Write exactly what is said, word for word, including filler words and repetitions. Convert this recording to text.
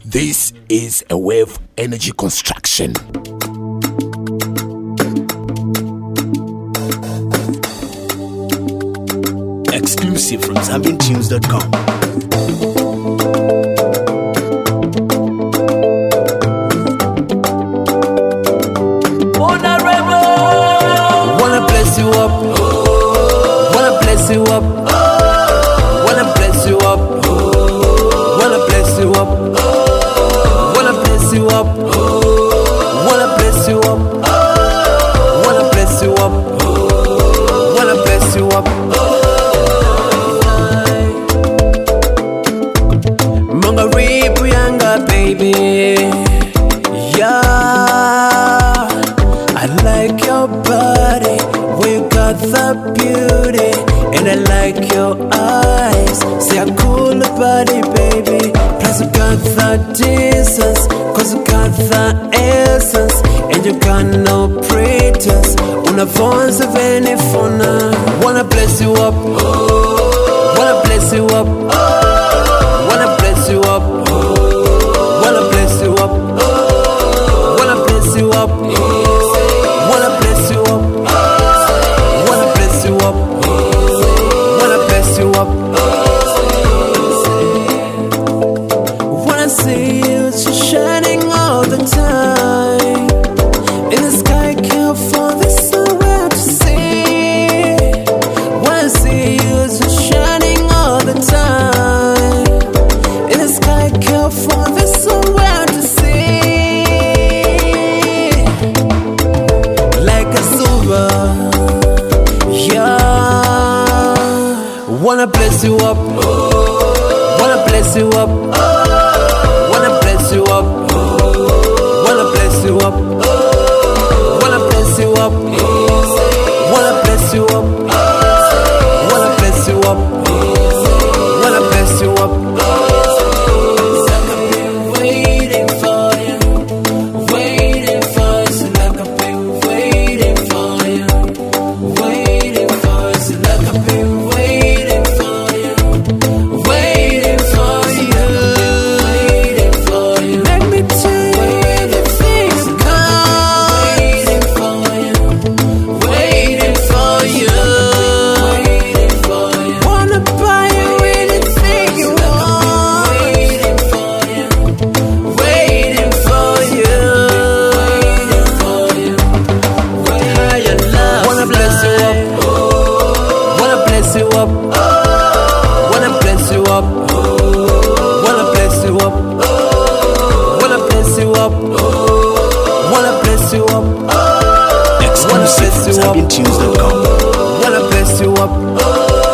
This is a wave energy construction. Exclusive from Zambian Tunes dot com. Wanna bless you up, wanna bless you up, wanna bless you up, wanna bless you up, wanna bless you up, wanna bless you up, wanna bless you up, wanna bless you up. Mongaribu yanga baby, yeah, I like your body, when you got the beauty, and I like your eyes. Say I cool body, baby. Plus you got the distance, cause you got the essence, and you got no pretense. Una voice of any phone. Wanna bless you up, wanna bless you up, wanna bless you up, wanna bless you up, wanna bless you up, wanna bless you up, wanna bless you up, wanna bless you up. Wanna see you shining all the time in the sky, can't fall this somewhere to see. Wanna see you shining all the time in the sky, can't fall this somewhere to see. Like a silver, yeah. Wanna bless you up, wanna bless you up, wanna bless you up, wanna bless you up, wanna bless you up, wanna bless you up, wanna bless you up, wanna bless you up. Like I've been waiting for you, waiting for you. So like I've been waiting for you, waiting for you. So like I've been waiting for you, waiting for you, waiting for you. Let me tell you the things come, waiting for you, waiting for you, waiting for you. Wanna buy you anything you want, waiting for you, waiting for you, waiting for you. Higher love. Wanna bless you up, wanna bless you up, wanna bless you up, wanna bless you up, wanna bless you up, wanna bless you up, wanna Exclusive bless from you up, Zambian Tunes dot com. wanna bless you up.